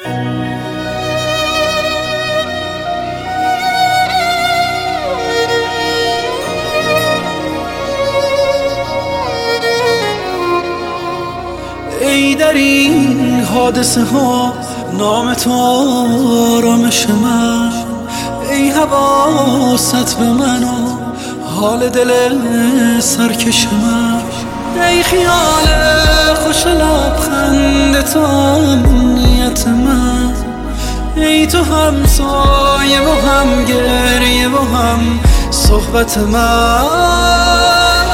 ای در این حادثه ها نام تو آرامش من، ای حواست به من و حال دل سرکش من، ای خیال خوش لبخند تو امنیت من، ای تو هم سایه و هم گریه و هم صحبت من.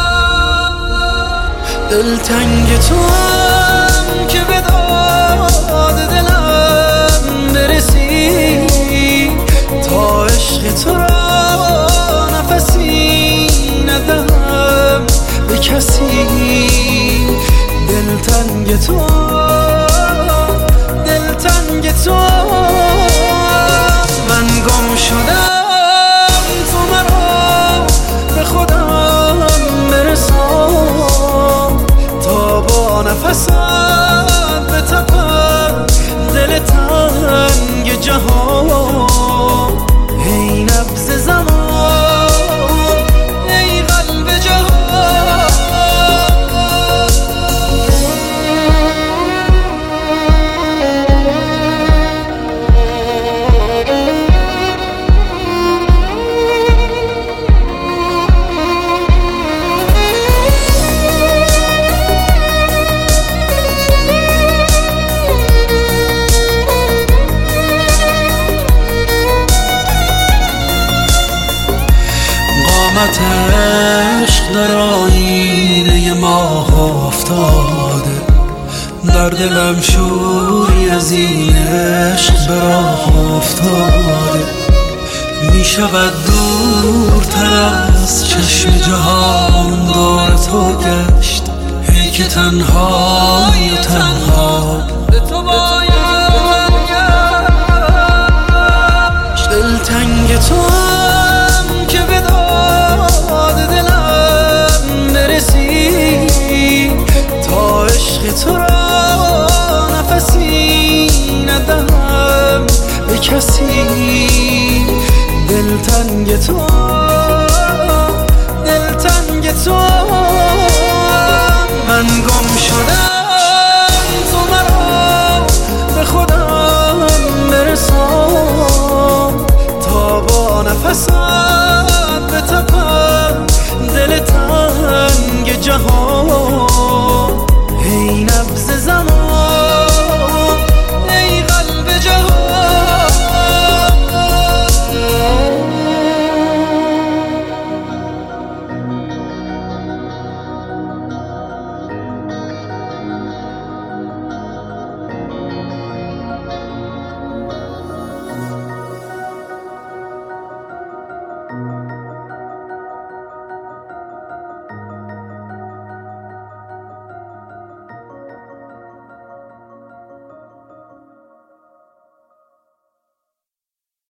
دلتنگ تو هم که به داد دلم برسی، تا عشق تو را نفسی ندهم به کسی. دلتنگ تو، دلتنگ تو، من گم شدم تو مرا به خودم برسان، تا با نفست بتپم دل تنگ جهان. ای نبض زمان، ای قلب جهان. قامت عشق در آینه ماه افتاده، در دلم شوری از این عشق به راه افتاده. می شود دورتر از چشم جهان دور تو گشت، ای که تنهایی و تنها به تو باید گشت. دلتنگ تو هم که به داد دلم برسی، تا عشق تو را نفسی ندهم به کسی. دلتنگ تو،